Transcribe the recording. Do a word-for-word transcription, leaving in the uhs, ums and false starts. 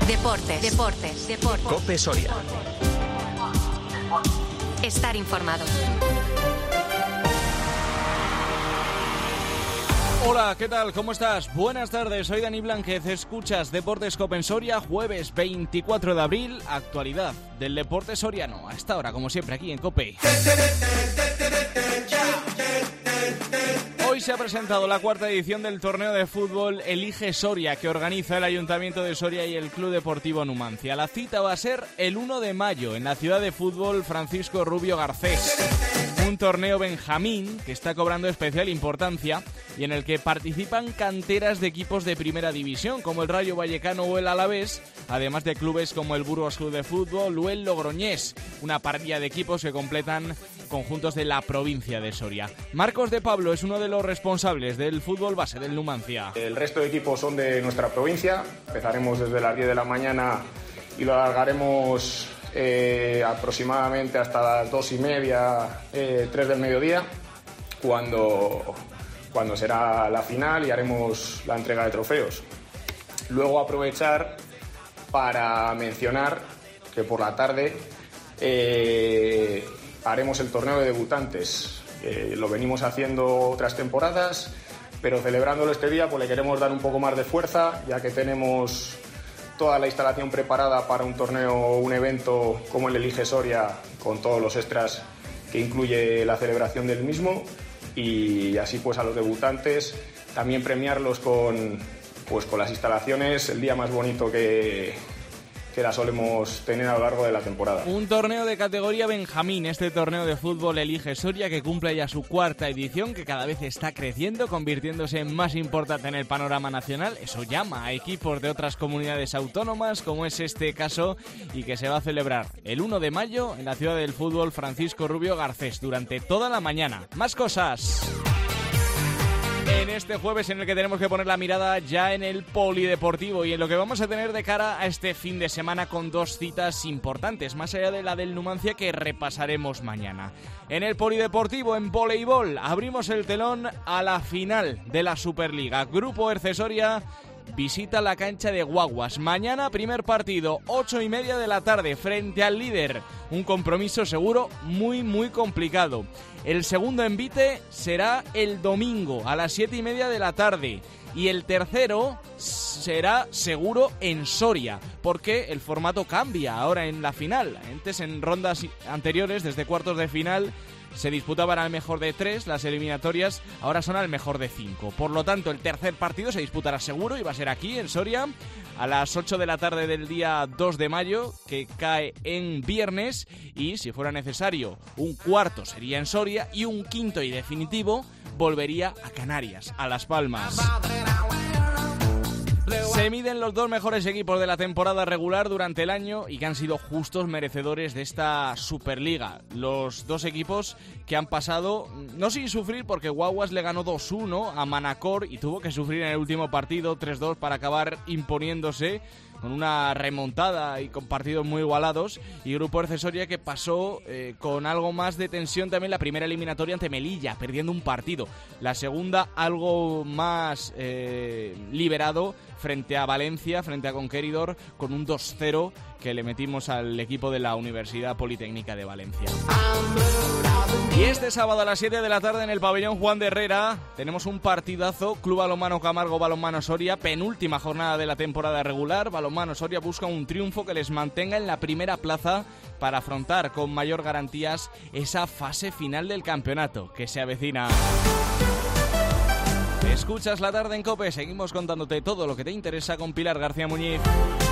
Deportes, deportes, deportes. COPE Soria. Estar informado. Hola, ¿qué tal? ¿Cómo estás? Buenas tardes, soy Dani Blanquez, escuchas Deportes COPE Soria, jueves veinticuatro de abril, actualidad del deporte soriano. A esta hora, como siempre, aquí en COPE. Hoy se ha presentado la cuarta edición del torneo de fútbol Elige Soria, que organiza el Ayuntamiento de Soria y el Club Deportivo Numancia. La cita va a ser el uno de mayo en la ciudad de fútbol Francisco Rubio Garcés. Un torneo Benjamín que está cobrando especial importancia y en el que participan canteras de equipos de primera división como el Rayo Vallecano o el Alavés, además de clubes como el Burgos Club de Fútbol o el Logroñés, una parrilla de equipos que completan conjuntos de la provincia de Soria. Marcos de Pablo es uno de los responsables del fútbol base del Numancia. El resto de equipos son de nuestra provincia, empezaremos desde las diez de la mañana y lo alargaremos Eh, aproximadamente hasta las dos y media, eh, tres del mediodía, cuando, cuando será la final y haremos la entrega de trofeos. Luego aprovechar para mencionar que por la tarde eh, haremos el torneo de debutantes. Eh, lo venimos haciendo otras temporadas, pero celebrándolo este día pues le queremos dar un poco más de fuerza, ya que tenemos toda la instalación preparada para un torneo, un evento como el Elige Soria, con todos los extras que incluye la celebración del mismo, y así pues a los debutantes también premiarlos con, pues, con las instalaciones, el día más bonito que, que la solemos tener a lo largo de la temporada. Un torneo de categoría Benjamín, este torneo de fútbol Elige Soria, que cumple ya su cuarta edición, que cada vez está creciendo, convirtiéndose en más importante en el panorama nacional. Eso llama a equipos de otras comunidades autónomas, como es este caso, y que se va a celebrar el uno de mayo en la ciudad del fútbol Francisco Rubio Garcés, durante toda la mañana. ¡Más cosas! En este jueves en el que tenemos que poner la mirada ya en el polideportivo y en lo que vamos a tener de cara a este fin de semana, con dos citas importantes, más allá de la del Numancia, que repasaremos mañana. En el polideportivo, en voleibol, abrimos el telón a la final de la Superliga. Grupo Erce Soria visita la cancha de Guaguas. Mañana primer partido, ocho y media de la tarde, frente al líder. Un compromiso seguro muy muy complicado. El segundo envite será el domingo a las siete y media de la tarde. Y el tercero será seguro en Soria, porque el formato cambia ahora en la final. Antes, en rondas anteriores, desde cuartos de final, se disputaban al mejor de tres, las eliminatorias ahora son al mejor de cinco. Por lo tanto, el tercer partido se disputará seguro y va a ser aquí, en Soria, a las ocho de la tarde del día dos de mayo, que cae en viernes, y si fuera necesario, un cuarto sería en Soria y un quinto y definitivo volvería a Canarias, a Las Palmas. Se miden los dos mejores equipos de la temporada regular durante el año y que han sido justos merecedores de esta Superliga. Los dos equipos que han pasado, no sin sufrir, porque Guaguas le ganó dos uno a Manacor y tuvo que sufrir en el último partido tres dos para acabar imponiéndose con una remontada y con partidos muy igualados, y Grupo Erce Soria, que pasó eh, con algo más de tensión también la primera eliminatoria ante Melilla, perdiendo un partido. La segunda algo más eh, liberado frente a Valencia, frente a Conqueridor, con un dos cero que le metimos al equipo de la Universidad Politécnica de Valencia. Y este sábado a las siete de la tarde en el pabellón Juan de Herrera tenemos un partidazo. Club Balonmano Camargo, Balonmano Soria, penúltima jornada de la temporada regular. Balonmano Soria busca un triunfo que les mantenga en la primera plaza para afrontar con mayor garantías esa fase final del campeonato que se avecina. Escuchas La Tarde en COPE, seguimos contándote todo lo que te interesa con Pilar García Muñiz.